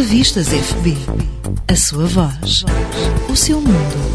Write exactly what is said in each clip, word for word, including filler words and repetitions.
Revistas F B. A sua voz. O seu mundo.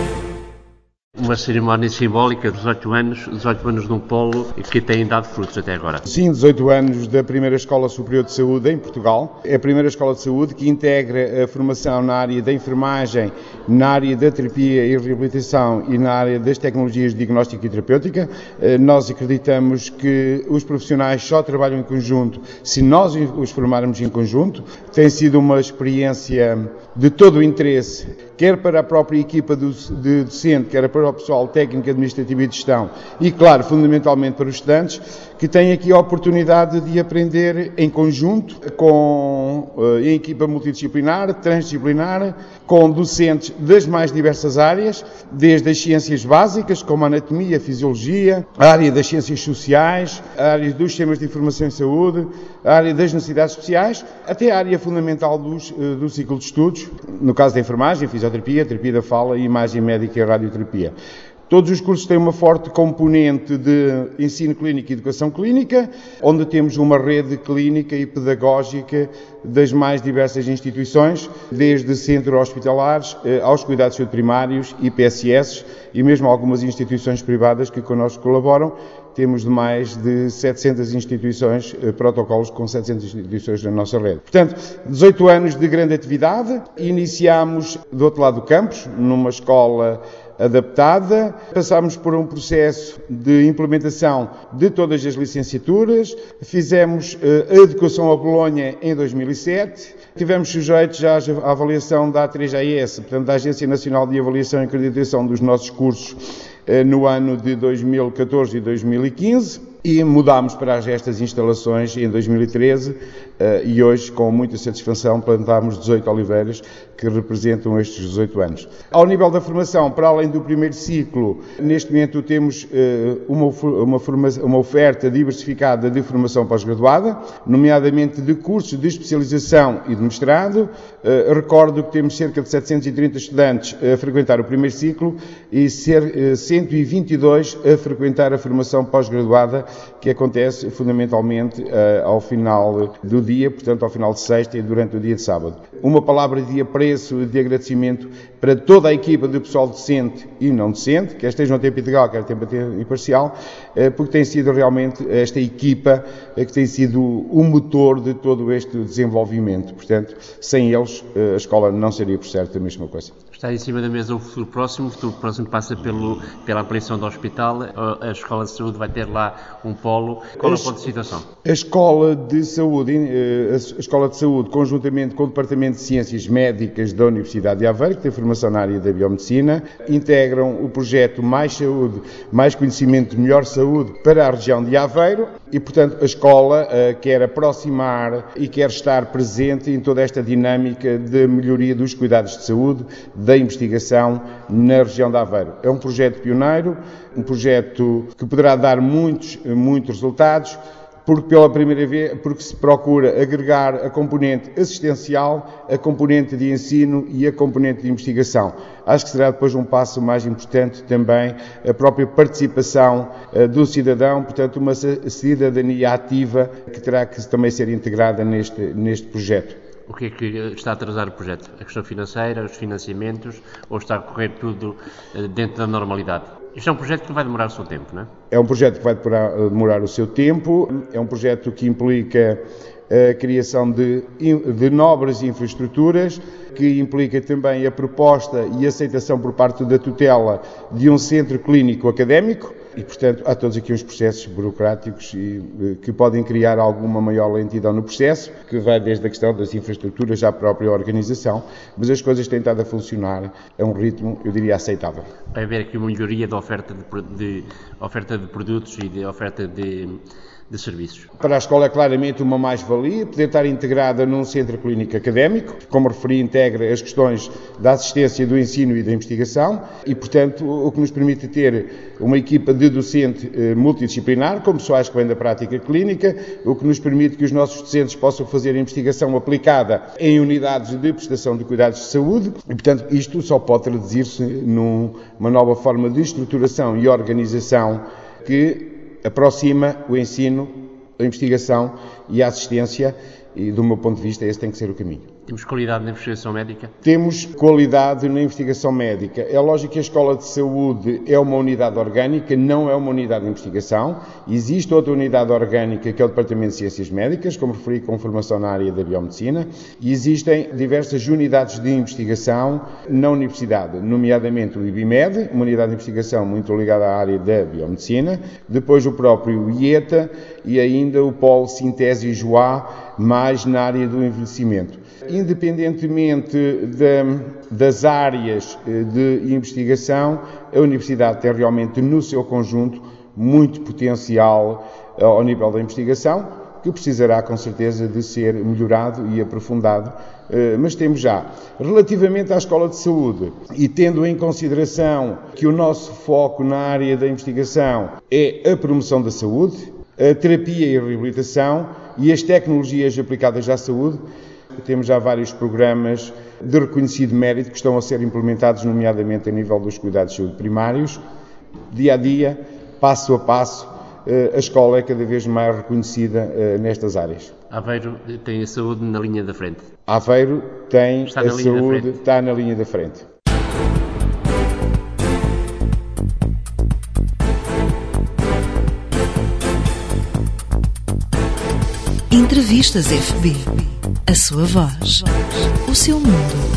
Uma cerimónia simbólica, dezoito anos, dezoito anos de um polo que tem dado frutos até agora. Sim, dezoito anos da primeira Escola Superior de Saúde em Portugal. É a primeira escola de saúde que integra a formação na área da enfermagem, na área da terapia e reabilitação e na área das tecnologias de diagnóstico e terapêutica. Nós acreditamos que os profissionais só trabalham em conjunto se nós os formarmos em conjunto. Tem sido uma experiência de todo o interesse, quer para a própria equipa de docente, quer para o pessoal técnico, administrativo e de gestão e, claro, fundamentalmente para os estudantes, que têm aqui a oportunidade de aprender em conjunto, com, em equipa multidisciplinar, transdisciplinar, com docentes das mais diversas áreas, desde as ciências básicas, como a anatomia, a fisiologia, a área das ciências sociais, a área dos sistemas de informação em saúde, a área das necessidades especiais, até a área fundamental dos, do ciclo de estudos, no caso da enfermagem, fisioterapia, terapia da fala, imagem médica e radioterapia. Todos os cursos têm uma forte componente de ensino clínico e educação clínica, onde temos uma rede clínica e pedagógica das mais diversas instituições, desde centros hospitalares aos cuidados de saúde primários, I P S S e mesmo algumas instituições privadas que connosco colaboram. Temos de mais de setecentas instituições, protocolos com setecentas instituições na nossa rede. Portanto, dezoito anos de grande atividade. Iniciámos do outro lado do campus, numa escola adaptada, passámos por um processo de implementação de todas as licenciaturas, fizemos a educação a Bolonha em dois mil e sete, tivemos sujeitos já à avaliação da A três A S, portanto da Agência Nacional de Avaliação e Acreditação dos nossos cursos, no ano de dois mil e catorze e dois mil e quinze, e mudámos para estas instalações em dois mil e treze e hoje, com muita satisfação, plantámos dezoito oliveiras que representam estes dezoito anos. Ao nível da formação, para além do primeiro ciclo, neste momento temos uma, uma, uma oferta diversificada de formação pós-graduada, nomeadamente de cursos de especialização e de mestrado. Recordo que temos cerca de setecentos e trinta estudantes a frequentar o primeiro ciclo e cento e vinte e dois a frequentar a formação pós-graduada, que acontece fundamentalmente uh, ao final do dia, portanto ao final de sexta e durante o dia de sábado. Uma palavra de apreço e de agradecimento para toda a equipa de pessoal docente e não docente, quer estejam a tempo integral, quer a tempo imparcial, uh, porque tem sido realmente esta equipa uh, que tem sido o motor de todo este desenvolvimento. Portanto, sem eles uh, a escola não seria, por certo, a mesma coisa. Está em cima da mesa o futuro próximo. O futuro próximo passa pelo, pela ampliação do hospital. A Escola de Saúde vai ter lá um polo. Qual é o ponto de situação? A Escola de Saúde, a Escola de Saúde, conjuntamente com o Departamento de Ciências Médicas da Universidade de Aveiro, que tem formação na área da biomedicina, integram o projeto Mais Saúde, Mais Conhecimento, Melhor Saúde para a região de Aveiro e, portanto, a escola uh, quer aproximar e quer estar presente em toda esta dinâmica de melhoria dos cuidados de saúde, da investigação na região de Aveiro. É um projeto pioneiro, um projeto que poderá dar muitos, muitos resultados, porque pela primeira vez, porque se procura agregar a componente assistencial, a componente de ensino e a componente de investigação. Acho que será depois um passo mais importante também a própria participação uh, do cidadão, portanto uma cidadania ativa que terá que também ser integrada neste, neste projeto. O que é que está a atrasar o projeto? A questão financeira, os financiamentos, ou está a correr tudo dentro da normalidade? Isto é um projeto que vai demorar o seu tempo, não é? É um projeto que vai demorar o seu tempo, é um projeto que implica a criação de, de nobres infraestruturas, que implica também a proposta e aceitação por parte da tutela de um centro clínico académico e, portanto, há todos aqui uns processos burocráticos e, que podem criar alguma maior lentidão no processo, que vai desde a questão das infraestruturas à própria organização, mas as coisas têm estado a funcionar a um ritmo, eu diria, aceitável. Vai haver aqui uma melhoria da oferta de, de, oferta de produtos e de oferta de... de serviços. Para a escola é claramente uma mais-valia, poder estar integrada num centro clínico académico, como referi, integra as questões da assistência, do ensino e da investigação e, portanto, o que nos permite ter uma equipa de docente eh, multidisciplinar, com pessoais que vêm da prática clínica, o que nos permite que os nossos docentes possam fazer investigação aplicada em unidades de prestação de cuidados de saúde e, portanto, isto só pode traduzir-se numa nova forma de estruturação e organização que aproxima o ensino, a investigação e a assistência e, do meu ponto de vista, esse tem que ser o caminho. Temos qualidade na investigação médica? Temos qualidade na investigação médica. É lógico que a Escola de Saúde é uma unidade orgânica, não é uma unidade de investigação. Existe outra unidade orgânica que é o Departamento de Ciências Médicas, como referi, com formação na área da biomedicina. E existem diversas unidades de investigação na universidade, nomeadamente o IBIMED, uma unidade de investigação muito ligada à área da biomedicina, depois o próprio IETA e ainda o Polo Síntese Joá, mais na área do envelhecimento. Independentemente de, das áreas de investigação, a Universidade tem realmente no seu conjunto muito potencial ao nível da investigação, que precisará com certeza de ser melhorado e aprofundado, mas temos já. Relativamente à Escola de Saúde, e tendo em consideração que o nosso foco na área da investigação é a promoção da saúde, a terapia e a reabilitação e as tecnologias aplicadas à saúde, temos já vários programas de reconhecido mérito que estão a ser implementados, nomeadamente a nível dos cuidados de saúde primários. Dia a dia, passo a passo, a escola é cada vez mais reconhecida nestas áreas. Aveiro tem a saúde na linha da frente. Aveiro tem está a saúde, está na linha da frente. Entrevistas F B. A sua voz. O seu mundo.